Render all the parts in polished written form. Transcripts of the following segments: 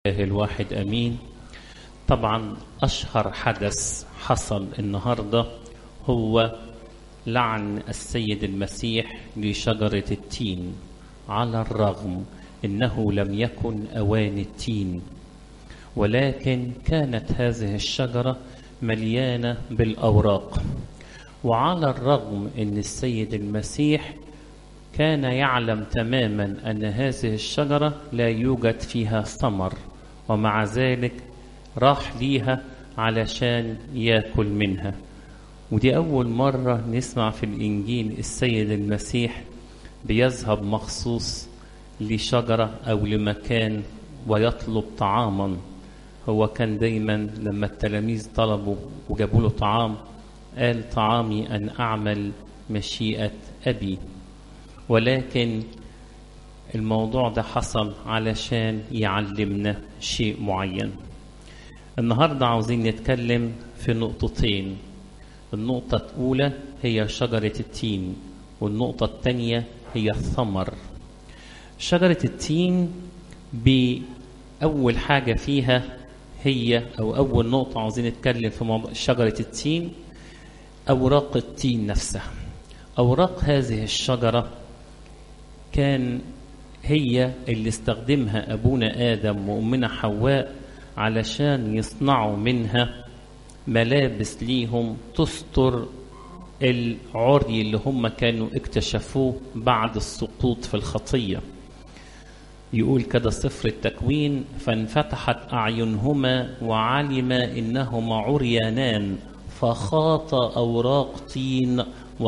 الله الواحد أمين. طبعا أشهر حدث حصل النهاردة هو لعن السيد المسيح لشجرة التين، على الرغم أنه لم يكن أوان التين، ولكن كانت هذه الشجرة مليانة بالأوراق. وعلى الرغم أن السيد المسيح كان يعلم تماما أن هذه الشجرة لا يوجد فيها ثمر، ومع ذلك راح ليها علشان يأكل منها. ودي أول مرة نسمع في الإنجيل السيد المسيح بيذهب مخصوص لشجرة أو لمكان ويطلب طعاما. هو كان دايما لما التلاميذ طلبوا وجابوا له طعام قال: طعامي أن أعمل مشيئة أبي. ولكن الموضوع ده حصل علشان يعلمنا شيء معين. النهاردة عاوزين نتكلم في نقطتين. النقطة الأولى هي شجرة التين، والنقطة الثانية هي الثمر. شجرة التين بأول حاجة فيها هي أول نقطة عاوزين نتكلم في موضوع شجرة التين، أوراق التين نفسها. أوراق هذه الشجرة كان هي اللي استخدمها أبونا آدم وأمنا حواء علشان يصنعوا منها ملابس ليهم تستر العري اللي هم كانوا اكتشفوه بعد السقوط في الخطية. يقول كده سفر التكوين: فانفتحت أعينهما وعلما إنهما عريانان فخاط أوراق تين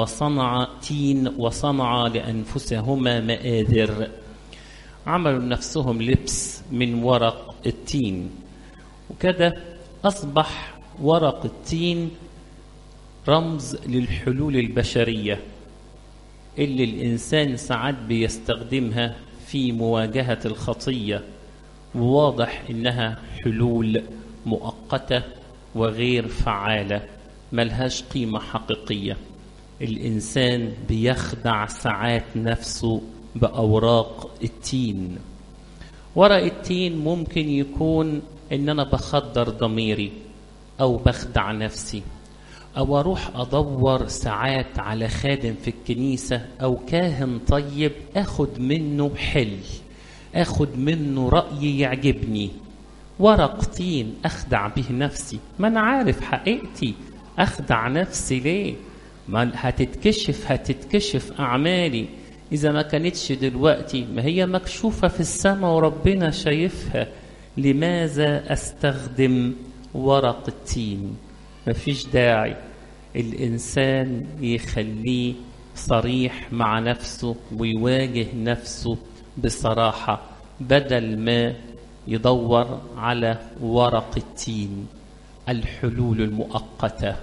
وصنع لأنفسهما مآذر. عملوا نفسهم لبس من ورق التين، وكده أصبح ورق التين رمز للحلول البشرية اللي الإنسان ساعات بيستخدمها في مواجهة الخطية، وواضح إنها حلول مؤقتة وغير فعالة ملهاش قيمة حقيقية. الإنسان بيخدع ساعات نفسه بأوراق التين. ورق التين ممكن يكون إن أنا بخدر ضميري أو بخدع نفسي، أو أروح أدور ساعات على خادم في الكنيسة أو كاهن طيب أخد منه حل، أخد منه رأي يعجبني. ورق تين أخدع به نفسي، ما أنا عارف حقيقتي، أخدع نفسي ليه؟ ما هتتكشف أعمالي. إذا ما كانتش دلوقتي ما هي مكشوفة في السماء وربنا شايفها. لماذا أستخدم ورق التين؟ مفيش داعي. الإنسان يخليه صريح مع نفسه ويواجه نفسه بصراحة، بدل ما يدور على ورق التين، الحلول المؤقتة.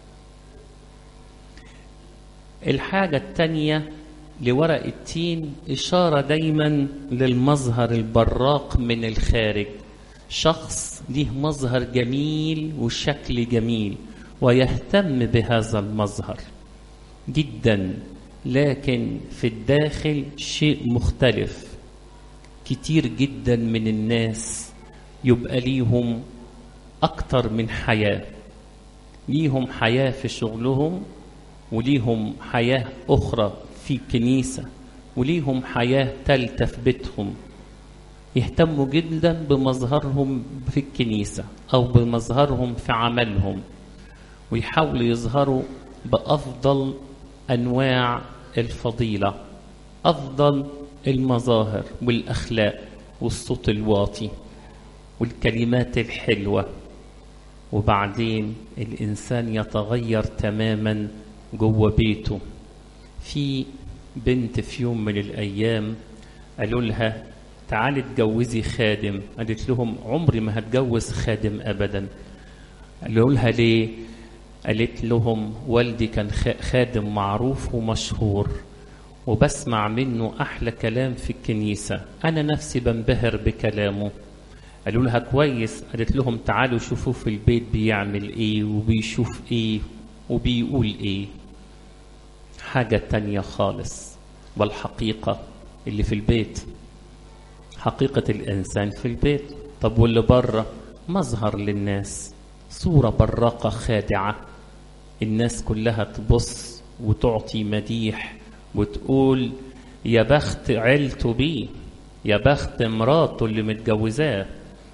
الحاجة التانية لورق التين إشارة دايما للمظهر البراق من الخارج. شخص له مظهر جميل وشكل جميل ويهتم بهذا المظهر جدا، لكن في الداخل شيء مختلف. كتير جدا من الناس يبقى ليهم أكتر من حياة، ليهم حياة في شغلهم، وليهم حياة أخرى في الكنيسة، وليهم حياة تالتة في بيتهم. يهتموا جدا بمظهرهم في الكنيسة أو بمظهرهم في عملهم، ويحاولوا يظهروا بأفضل أنواع الفضيلة، أفضل المظاهر والأخلاق والصوت الواطي والكلمات الحلوة. وبعدين الإنسان يتغير تماما جوه بيته. في بنت في يوم من الأيام قالوا لها: تعالي تجوزي خادم. قالت لهم: عمري ما هتجوز خادم أبدا. قالوا لها: ليه؟ قالت لهم: والدي كان خادم معروف ومشهور، وبسمع منه أحلى كلام في الكنيسة، أنا نفسي بنبهر بكلامه. قالوا لها: كويس. قالت لهم: تعالوا شوفوا في البيت بيعمل إيه وبيشوف إيه وبيقول إيه. حاجة تانية خالص. والحقيقة اللي في البيت، حقيقة الإنسان في البيت. طب واللي بره مظهر للناس، صورة براقة خادعة، الناس كلها تبص وتعطي مديح وتقول يا بخت عيلته بيه، يا بخت مراته اللي متجوزاه.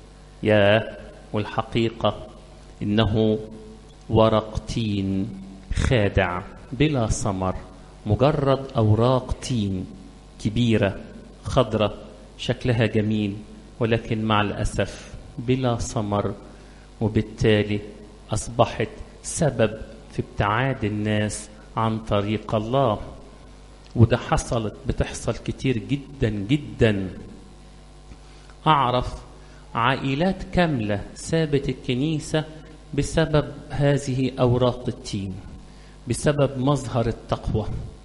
والحقيقة إنه ورق تين خادع بلا ثمر، مجرد أوراق تين كبيرة خضرة شكلها جميل، ولكن مع الأسف بلا ثمر، وبالتالي أصبحت سبب في ابتعاد الناس عن طريق الله. وده بتحصل كتير جدا جدا. أعرف عائلات كاملة سابت الكنيسة بسبب هذه أوراق التين، بسبب مظهر التقوى.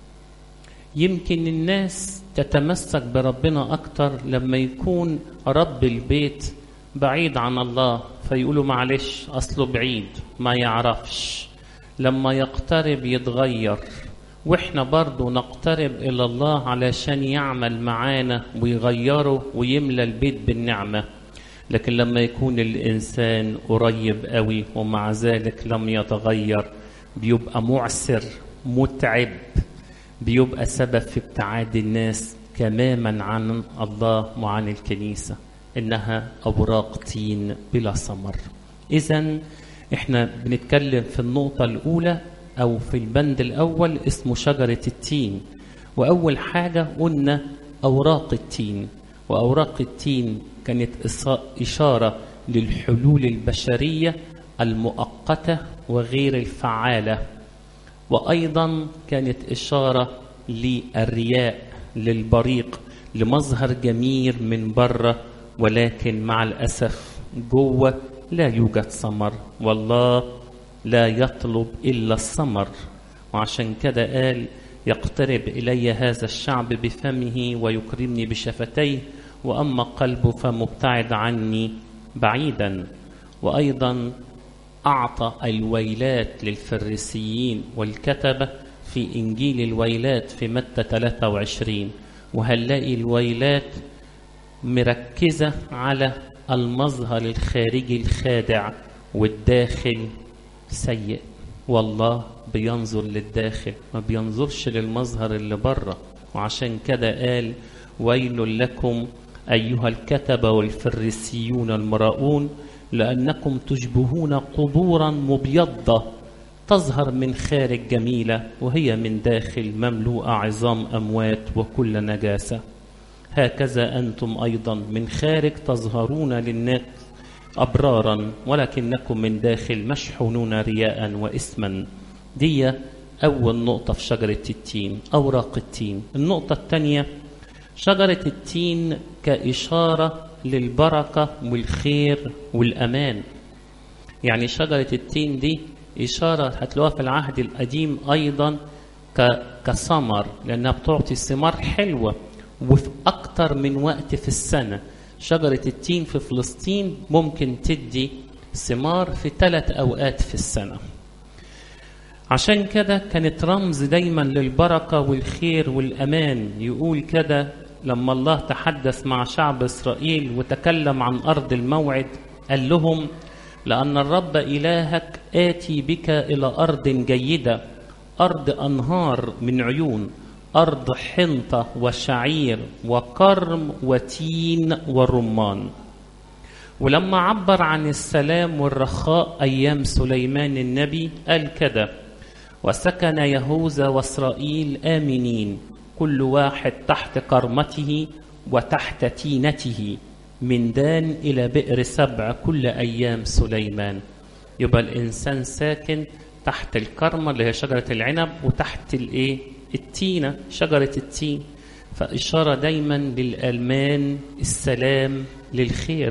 يمكن الناس تتمسك بربنا أكتر لما يكون رب البيت بعيد عن الله، فيقولوا معلش أصله بعيد ما يعرفش، لما يقترب يتغير، وإحنا برضو نقترب إلى الله علشان يعمل معانا ويغيره ويملى البيت بالنعمة. لكن لما يكون الإنسان قريب قوي ومع ذلك لم يتغير، بيبقى معسر متعب، بيبقى سبب في ابتعاد الناس تماما عن الله وعن الكنيسة، إنها أوراق تين بلا ثمر. إذن إحنا بنتكلم في النقطة الأولى أو في البند الأول اسمه شجرة التين. وأول حاجة قلنا أوراق التين، وأوراق التين كانت إشارة للحلول البشرية المؤقتة وغير الفعالة، وأيضا كانت إشارة للرياء، للبريق، لمظهر جميل من بره ولكن مع الأسف جوه لا يوجد ثمر، والله لا يطلب إلا الثمر. وعشان كده قال يقترب إلي هذا الشعب بفمه ويكرمني بشفتيه، وأما قلبه فمبتعد عني بعيدا. وأيضا أعطى الويلات للفريسيين والكتبة في إنجيل الويلات في متى 23، وهنلاقي الويلات مركزة على المظهر الخارجي الخادع والداخل سيء، والله بينظر للداخل ما بينظرش للمظهر اللي بره. وعشان كده قال ويل لكم أيها الكتبة والفريسيون المراؤون، لأنكم تشبهون قبورا مبيضة تظهر من خارج جميلة وهي من داخل مملوءة عظام أموات وكل نجاسة. هكذا أنتم أيضا من خارج تظهرون للناس أبرارا، ولكنكم من داخل مشحونون رياء وإثما. دي أول نقطة في شجرة التين، أوراق التين. النقطة الثانية شجرة التين كإشارة للبركة والخير والأمان. يعني شجرة التين دي إشارة هتلاقوها في العهد القديم أيضا كثمر، لأنها بتعطي ثمار حلوة وفي أكتر من وقت في السنة. شجرة التين في فلسطين ممكن تدي ثمار في 3 أوقات في السنة. عشان كده كانت رمز دايما للبركة والخير والأمان. يقول كده لما الله تحدث مع شعب إسرائيل وتكلم عن أرض الموعد، قال لهم لأن الرب إلهك آتي بك إلى أرض جيدة، أرض أنهار من عيون، أرض حنطة وشعير وكرم وتين ورمان. ولما عبر عن السلام والرخاء أيام سليمان النبي قال كده وسكن يهوذا وإسرائيل آمنين، كل واحد تحت كرمته وتحت تينته، من دان إلى بئر سبع كل أيام سليمان. يبقى الإنسان ساكن تحت الكرمة اللي هي شجرة العنب، وتحت التينة شجرة التين، فإشارة دايما للأمان، السلام، للخير.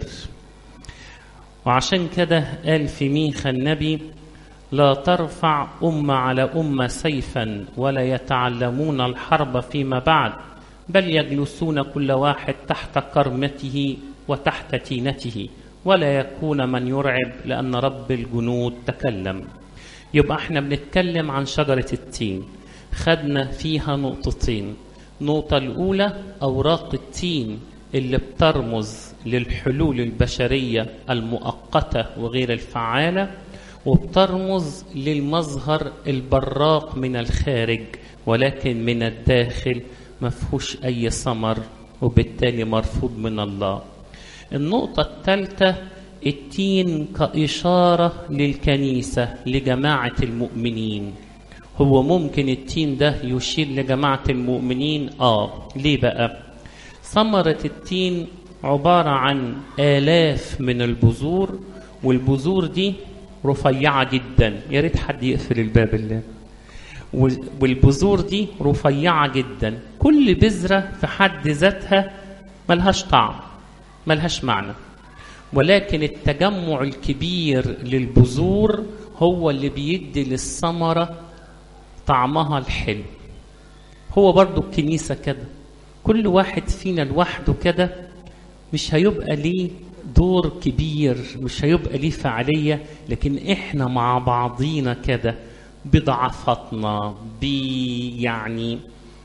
وعشان كده قال في ميخا النبي لا ترفع أمة على أمة سيفا ولا يتعلمون الحرب فيما بعد، بل يجلسون كل واحد تحت كرمته وتحت تينته، ولا يكون من يرعب لأن رب الجنود تكلم. يبقى احنا بنتكلم عن شجرة التين، خدنا فيها نقطتين. النقطة الأولى أوراق التين اللي بترمز للحلول البشرية المؤقتة وغير الفعالة، وبترمز للمظهر البراق من الخارج ولكن من الداخل مفهوش أي ثمر وبالتالي مرفوض من الله. النقطة الثالثة التين كإشارة للكنيسة لجماعة المؤمنين. هو ممكن التين ده يشير لجماعة المؤمنين؟ ليه بقى؟ ثمرة التين عبارة عن آلاف من البذور، والبذور دي رفيعة جدا. يا ريت حد يقفل الباب اللي. والبذور دي رفيعة جدا، كل بذرة في حد ذاتها ملهاش طعم ملهاش معنى، ولكن التجمع الكبير للبذور هو اللي بيدي للثمرة طعمها الحلو. هو برضو الكنيسة كده، كل واحد فينا لوحده كده مش هيبقى ليه دور كبير، مش هيبقى ليه فعالية، لكن احنا مع بعضينا كده بضعفاتنا يعني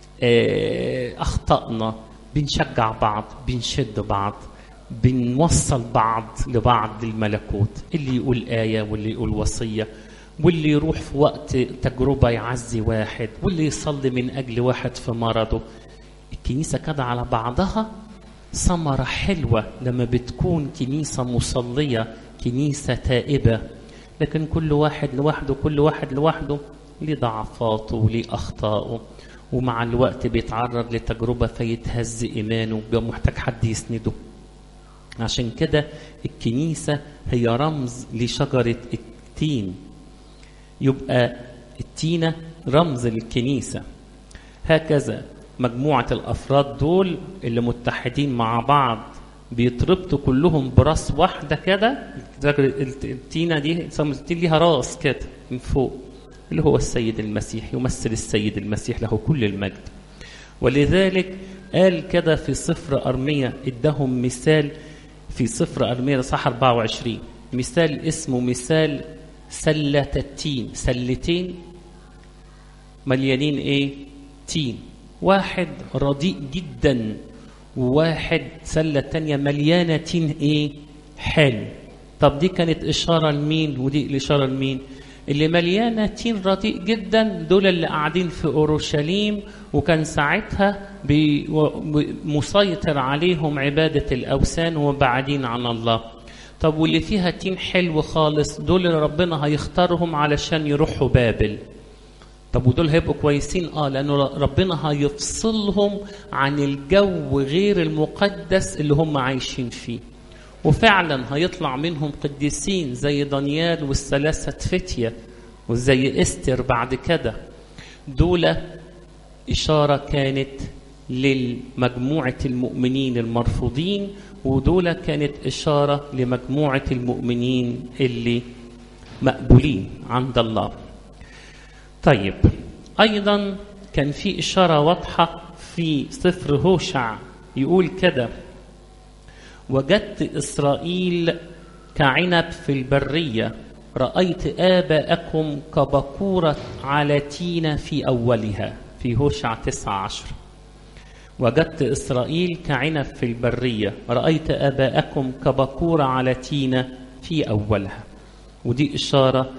أخطأنا بنشجع بعض، بنشد بعض، بنوصل بعض لبعض الملكوت. اللي يقول آية واللي يقول وصية، واللي يروح في وقت تجربة يعزي واحد، واللي يصلي من أجل واحد في مرضه. الكنيسة كده على بعضها ثمرة حلوة لما بتكون كنيسة مصلية، كنيسة تائبة. لكن كل واحد لوحده، كل واحد لوحده ليه ضعفاته وليه أخطاءه، ومع الوقت بيتعرض لتجربة فيتهز إيمانه، بيبقى محتاج حد يسنده. عشان كده الكنيسة هي رمز لشجرة التين، يبقى التينة رمز للكنيسة. هكذا مجموعة الأفراد دول اللي متحدين مع بعض بيتربطوا كلهم براس واحدة كده. التينة دي ليها راس كده من فوق اللي هو السيد المسيح، يمثل السيد المسيح له كل المجد. ولذلك قال كده في سفر أرميا، ادهم مثال في سفر أرميا صح 24، مثال اسمه مثال سلة التين. سلتين مليانين ايه؟ تين. واحد رديء جدا، وواحد سلة تانية مليانة تين ايه؟ حلو. طب دي كانت إشارة لمين ودي الإشارة لمين؟ اللي مليانة تين رديء جدا دول اللي قاعدين في أورشليم، وكان ساعتها مسيطر عليهم عبادة الأوثان وبعدين عن الله. طب واللي فيها تين حلو خالص دول اللي ربنا هيختارهم علشان يروحوا بابل. طب ودول هيبقوا كويسين؟ لأنه ربنا هيفصلهم عن الجو غير المقدس اللي هم عايشين فيه، وفعلا هيطلع منهم قديسين زي دانيال والثلاثة فتية وزي استر بعد كده. دول إشارة كانت للمجموعة المؤمنين المرفوضين، ودول كانت إشارة لمجموعة المؤمنين اللي مقبولين عند الله. طيب أيضا كان في إشارة واضحة في سفر هوشع، يقول كده: وجدت إسرائيل كعنب في البرية، رأيت آباءكم كبكورة على تينة في أولها. في هوشع 19. وجدت إسرائيل كعنب في البرية، رأيت آباءكم كبكورة على تينة في أولها. ودي إشارة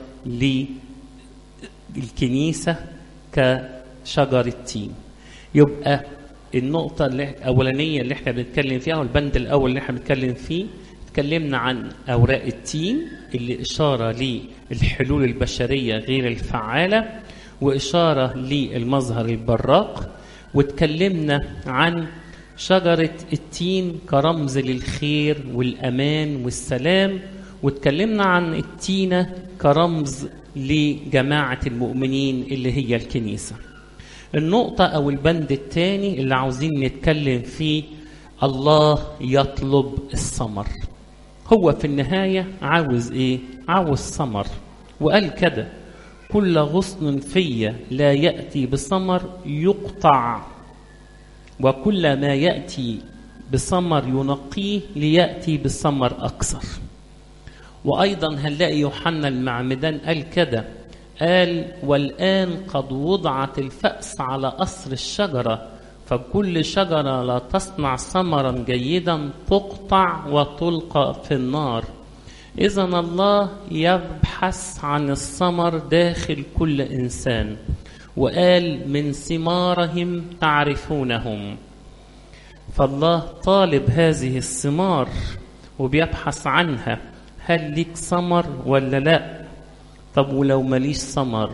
للكنيسة كشجر التين. يبقى النقطة الأولانية اللي احنا بنتكلم فيها، والبند الأول اللي احنا بنتكلم فيه، اتكلمنا عن أوراق التين اللي إشارة للحلول البشرية غير الفعالة، وإشارة للمظهر البراق. واتكلمنا عن شجرة التين كرمز للخير والأمان والسلام، واتكلمنا عن التينة كرمز لجماعة المؤمنين اللي هي الكنيسة. النقطة أو البند الثاني اللي عاوزين نتكلم فيه، الله يطلب الثمر. هو في النهاية عاوز إيه؟ عاوز ثمر. وقال كده: كل غصن في لا يأتي بثمر يقطع، وكل ما يأتي بثمر ينقيه ليأتي بثمر أكثر. وأيضا هنلاقي يوحنا المعمدان قال كده، قال: والآن قد وضعت الفأس على أصل الشجرة، فكل شجرة لا تصنع ثمرا جيدا تقطع وتلقى في النار. إذا الله يبحث عن الثمر داخل كل إنسان، وقال من ثمارهم تعرفونهم. فالله طالب هذه الثمار وبيبحث عنها، هل ليك ثمر ولا لا؟ طب ولو ماليش ثمر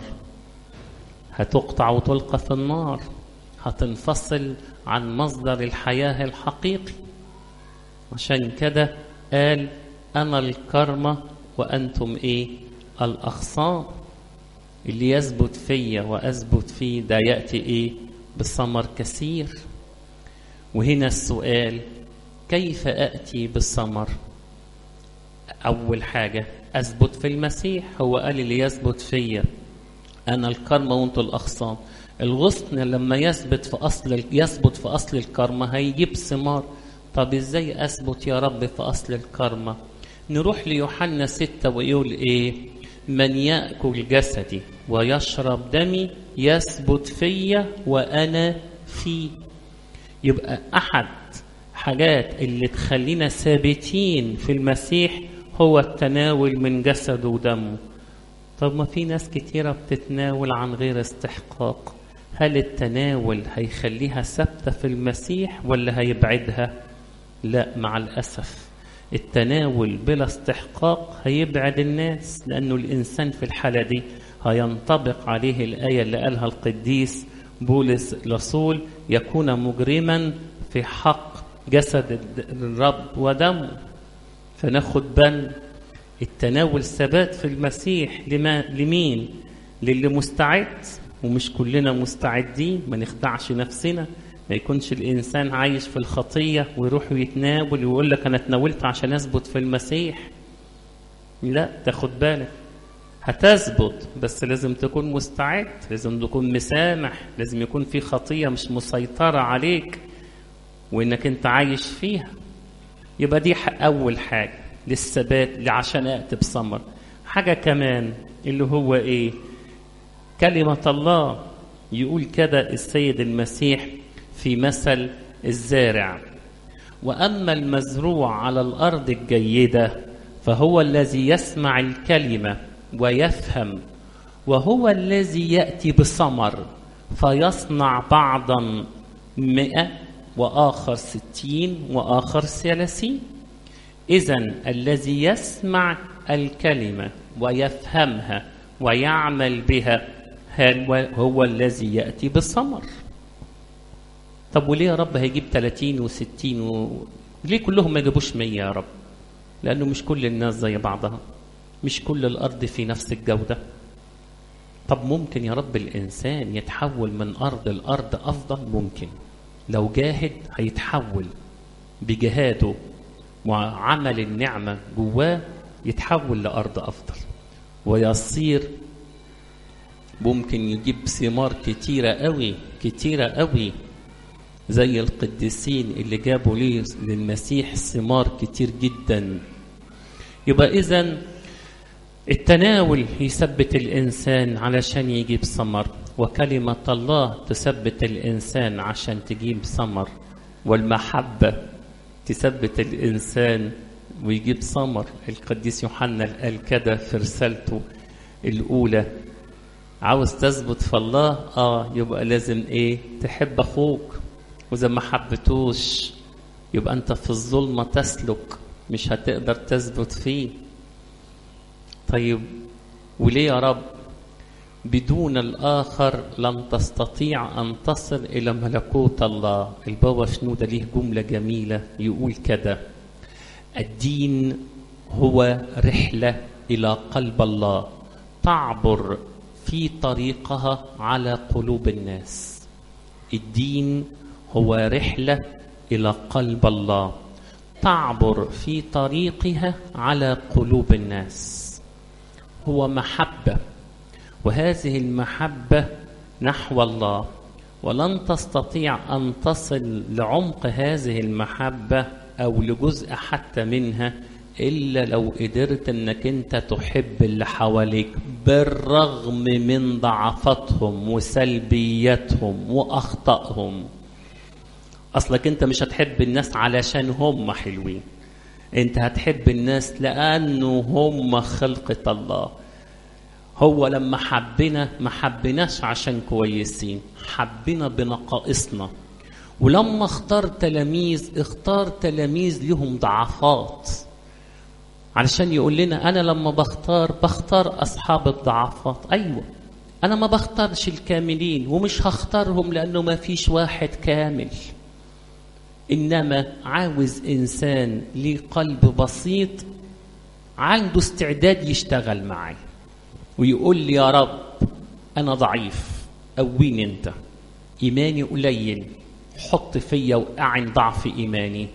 هتقطع وتلقى في النار، هتنفصل عن مصدر الحياة الحقيقي. عشان كده قال أنا الكرمة وأنتم إيه؟ الأغصان. اللي يثبت فيا وأثبت فيه ده يأتي إيه؟ بثمر كثير. وهنا السؤال، كيف أأتي بالثمر؟ أول حاجة أثبت في المسيح. هو قال اللي يثبت فيا أنا الكرمة وأنتم الأغصان. الغصن لما يثبت في أصل الكرمة هيجيب ثمار. طب إزاي أثبت يا رب في أصل الكرمة؟ نروح ليوحنا 6 ويقول إيه؟ من يأكل جسدي ويشرب دمي يثبت فيا وأنا فيه. يبقى أحد حاجات اللي تخلينا ثابتين في المسيح هو التناول من جسده ودمه. طب ما في ناس كتيرة بتتناول عن غير استحقاق، هل التناول هيخليها ثابتة في المسيح ولا هيبعدها؟ لا، مع الأسف التناول بلا استحقاق هيبعد الناس، لأنه الإنسان في الحالة دي هينطبق عليه الآية اللي قالها القديس بولس الرسول: يكون مجرما في حق جسد الرب ودمه. فناخد بالنا التناول ثبات في المسيح لمين؟ للي مستعد، ومش كلنا مستعدين. ما نخدعش نفسنا، ما يكونش الإنسان عايش في الخطية ويروح يتناول ويقول لك أنا تناولت عشان أثبت في المسيح. لا، تاخد بالك، هتثبت بس لازم تكون مستعد، لازم تكون مسامح، لازم يكون في خطية مش مسيطرة عليك وإنك أنت عايش فيها. يبقى دي أول حاجة للثبات عشان أأتي بثمر. حاجة كمان اللي هو إيه؟ كلمة الله. يقول كده السيد المسيح في مثل الزارع: وأما المزروع على الأرض الجيدة فهو الذي يسمع الكلمة ويفهم، وهو الذي يأتي بثمر فيصنع بعضا 100 وآخر 60 وآخر 30. إذن الذي يسمع الكلمة ويفهمها ويعمل بها هو الذي يأتي بالثمر. طب وليه يا رب هيجيب 30 و60 ليه كلهم ما يجيبوش 100 يا رب؟ لأنه مش كل الناس زي بعضها، مش كل الأرض في نفس الجودة. طب ممكن يا رب الإنسان يتحول من أرض الأرض أفضل؟ ممكن، لو جاهد هيتحول بجهاده وعمل النعمة جواه، يتحول لأرض أفضل ويصير ممكن يجيب ثمار كتيرة قوي كتيرة قوي، زي القديسين اللي جابوا للمسيح ثمار كتير جدا. يبقى إذن التناول يثبت الإنسان علشان يجيب ثمر، وكلمة الله تثبت الإنسان عشان تجيب ثمر، والمحبة تثبت الإنسان ويجيب ثمر. القديس يوحنا قال كده في رسالته الأولى: عاوز تثبت في الله يبقى لازم ايه؟ تحب اخوك، واذا ما حبتوش يبقى انت في الظلمة تسلك، مش هتقدر تثبت فيه. طيب وليه يا رب؟ بدون الآخر لن تستطيع أن تصل إلى ملكوت الله. البابا شنودة ليه جملة جميلة يقول كده: الدين هو رحلة إلى قلب الله تعبر في طريقها على قلوب الناس. الدين هو رحلة إلى قلب الله تعبر في طريقها على قلوب الناس. هو محبة، وهذه المحبة نحو الله، ولن تستطيع أن تصل لعمق هذه المحبة أو لجزء حتى منها إلا لو قدرت أنك أنت تحب اللي حواليك بالرغم من ضعفاتهم وسلبياتهم وأخطائهم. أصلك أنت مش هتحب الناس علشان هم حلوين، أنت هتحب الناس لأنه هم خلقة الله. هو لما حبنا ما حبناش عشان كويسين، حبنا بنقائصنا. ولما اختار تلاميذ لهم ضعفات، علشان يقول لنا أنا لما بختار أصحاب الضعفات. أيوة، أنا ما بختارش الكاملين ومش هختارهم لأنه ما فيش واحد كامل، إنما عاوز إنسان ليه قلب بسيط عنده استعداد يشتغل معي ويقول لي يا رب أنا ضعيف، قويني أنت، إيماني قليل، حط فيا وأعن ضعف إيماني،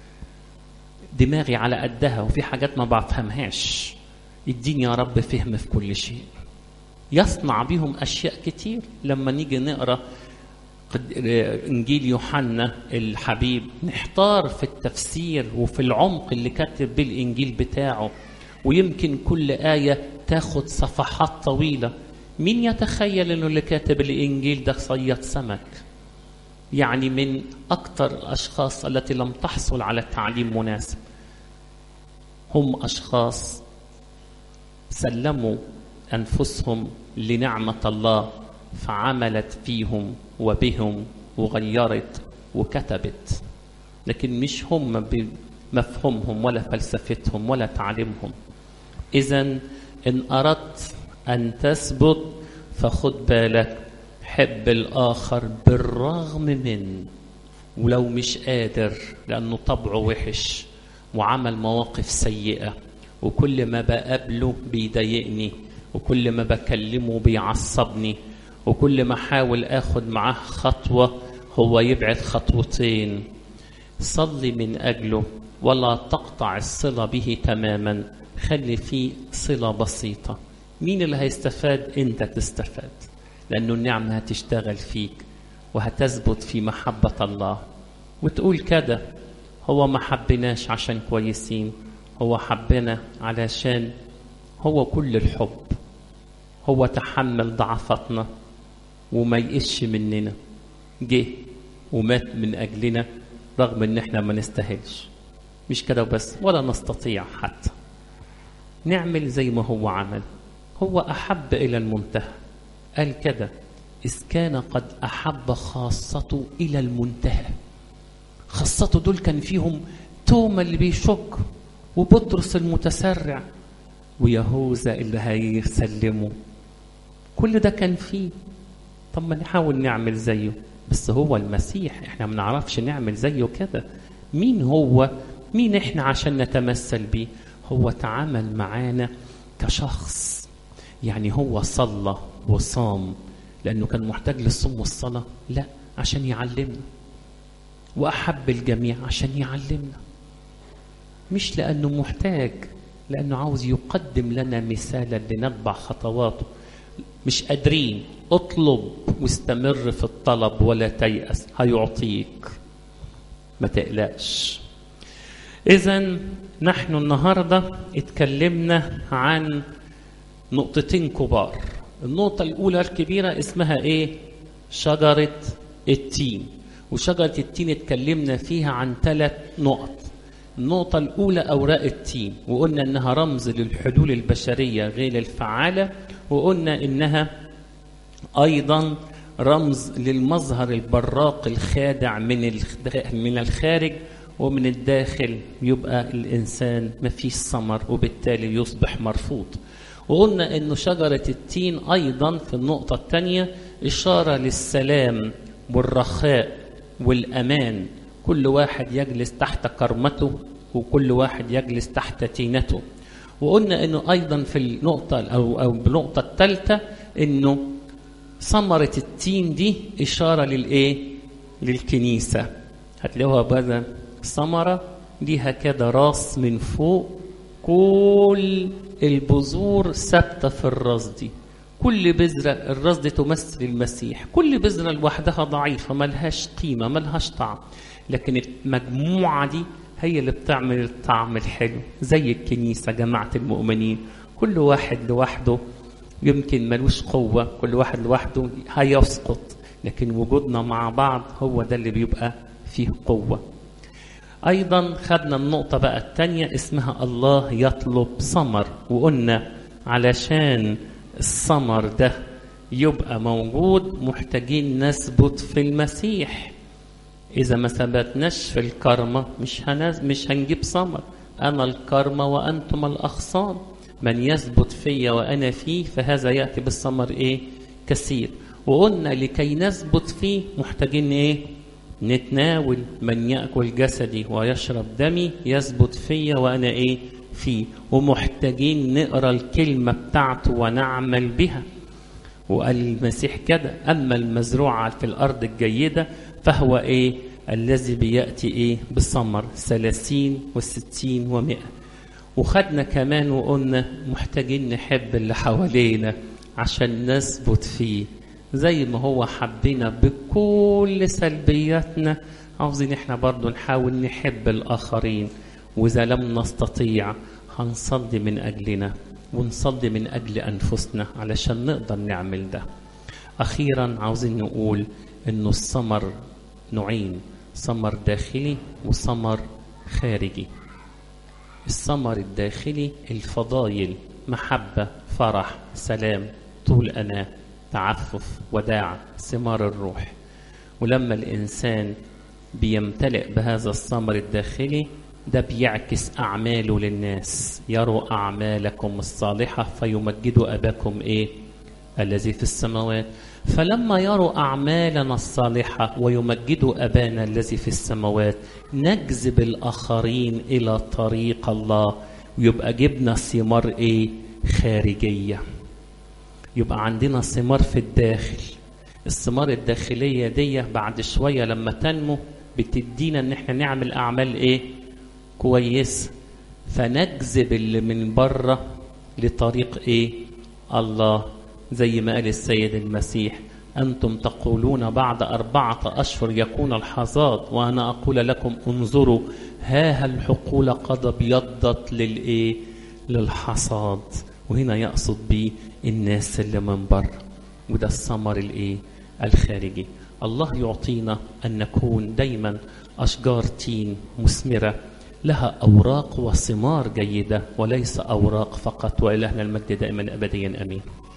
دماغي على قدها وفي حاجات ما بفهمهاش، اديني يا رب فهم في كل شيء. يصنع بهم أشياء كتير. لما نيجي نقرأ إنجيل يوحنا الحبيب نحتار في التفسير وفي العمق اللي كاتب بالإنجيل بتاعه، ويمكن كل آية تاخد صفحات طويلة. مين يتخيل إنه اللي كاتب الإنجيل ده صياد سمك؟ يعني من أكثر الأشخاص التي لم تحصل على تعليم مناسب. هم أشخاص سلموا أنفسهم لنعمة الله فعملت فيهم وبهم وغيرت وكتبت، لكن مش هم بمفهومهم ولا فلسفتهم ولا تعليمهم. إذن إن أردت أن تثبت فخد بالك، حب الآخر بالرغم من، ولو مش قادر لأنه طبعه وحش وعمل مواقف سيئة وكل ما بقابله بيضايقني وكل ما بكلمه بيعصبني وكل ما حاول آخد معاه خطوة هو يبعد خطوتين، صلي من أجله ولا تقطع الصلة به تماما، خلي فيه صلة بسيطة. مين اللي هيستفاد؟ أنت تستفاد، لأنه النعمة هتشتغل فيك وهتثبت في محبة الله. وتقول كده، هو ما حبناش عشان كويسين، هو حبنا علشان هو كل الحب، هو تحمل ضعفتنا وما يقش مننا، جه ومات من أجلنا رغم ان احنا ما نستاهلش. مش كده وبس، ولا نستطيع حتى نعمل زي ما هو عمل. هو أحب إلى المنتهى، قال كده إذ كان قد أحب خاصته إلى المنتهى. خاصته دول كان فيهم توما اللي بيشك وبطرس المتسرع ويهوذا اللي هيسلمه، كل ده كان فيه. طب ما نحاول نعمل زيه، بس هو المسيح، احنا ما نعرفش نعمل زيه كده. مين هو؟ مين احنا عشان نتمثل بيه؟ هو تعامل معانا كشخص. يعني هو صلى وصام لأنه كان محتاج للصوم والصلاة؟ لا، عشان يعلمنا. وأحب الجميع عشان يعلمنا، مش لأنه محتاج، لأنه عاوز يقدم لنا مثالا لنتبع خطواته. مش قادرين، اطلب واستمر في الطلب ولا تيأس، هيعطيك، ما تقلقش. إذن نحن النهاردة اتكلمنا عن نقطتين كبار. النقطة الأولى الكبيرة اسمها إيه؟ شجرة التين. وشجرة التين اتكلمنا فيها عن 3 نقط. النقطة الأولى أوراق التين، وقلنا إنها رمز للحلول البشرية غير الفعالة، وقلنا إنها أيضا رمز للمظهر البراق الخادع من الخارج، ومن الداخل يبقى الإنسان ما فيش ثمر وبالتالي يصبح مرفوض. وقلنا إنه شجرة التين أيضا في النقطة الثانية إشارة للسلام والرخاء والأمان، كل واحد يجلس تحت كرمته وكل واحد يجلس تحت تينته. وقلنا إنه أيضا في النقطة أو بالنقطة الثالثة إنه ثمرة التين دي إشارة للإيه؟ للكنيسة. هتلاقوها بدل ثمرة ليها كده راس من فوق، كل البذور ثابتة في الراس دي، كل بذرة الراس دي تمثل المسيح. كل بذرة لوحدها ضعيفة ملهاش قيمة ملهاش طعم، لكن المجموعة دي هي اللي بتعمل الطعم الحلو. زي الكنيسة، جماعة المؤمنين، كل واحد لوحده يمكن ملوش قوة، كل واحد لوحده هيسقط، لكن وجودنا مع بعض هو ده اللي بيبقى فيه قوة. أيضا خدنا النقطة بقى التانية اسمها الله يطلب ثمر، وقلنا علشان الثمر ده يبقى موجود محتاجين نثبت في المسيح. إذا ما ثبتناش في الكرمة مش هنجيب ثمر. أنا الكرمة وأنتم الأغصان، من يثبت فيا وأنا فيه فهذا يأتي بالثمر إيه؟ كثير. وقلنا لكي نثبت فيه محتاجين إيه؟ نتناول. من يأكل جسدي ويشرب دمي يثبت فيا وأنا إيه؟ فيه. ومحتاجين نقرأ الكلمة بتاعته ونعمل بها. وقال المسيح كده: أما المزروع في الأرض الجيدة فهو إيه؟ الذي بيأتي إيه؟ بالثمر 30 و60 و100. وخدنا كمان وقلنا محتاجين نحب اللي حوالينا عشان نثبت فيه زي ما هو حبنا بكل سلبياتنا. عاوزين احنا برضو نحاول نحب الآخرين، وإذا لم نستطيع هنصلي من أجلنا ونصلي من أجل أنفسنا علشان نقدر نعمل ده. أخيرا عاوزين نقول إنه الثمر نوعين: ثمر داخلي وثمر خارجي. الثمر الداخلي الفضائل: محبة، فرح، سلام، طول أناة، تعفف، وداعة، ثمار الروح. ولما الإنسان بيمتلئ بهذا الثمر الداخلي ده بيعكس أعماله للناس: يروا أعمالكم الصالحة فيمجدوا أباكم إيه؟ الذي في السماوات. فلما يروا أعمالنا الصالحة ويمجدوا أبانا الذي في السماوات نجذب الآخرين إلى طريق الله، ويبقى جبنا ثمار إيه؟ خارجية. يبقى عندنا ثمار في الداخل. الثمار الداخلية دي بعد شوية لما تنمو بتدينا ان احنا نعمل اعمال ايه؟ كويس. فنجذب اللي من بره لطريق ايه؟ الله. زي ما قال السيد المسيح: أنتم تقولون بعد 4 أشهر يكون الحصاد، وأنا أقول لكم انظروا ها الحقول قد ابيضت للإيه؟ للحصاد. وهنا يقصد به الناس اللي من بره، وده الثمر الإيه؟ الخارجي. الله يعطينا أن نكون دايما أشجار تين مثمرة لها أوراق وثمار جيدة وليس أوراق فقط. وإلهنا المجد دائما أبديا آمين.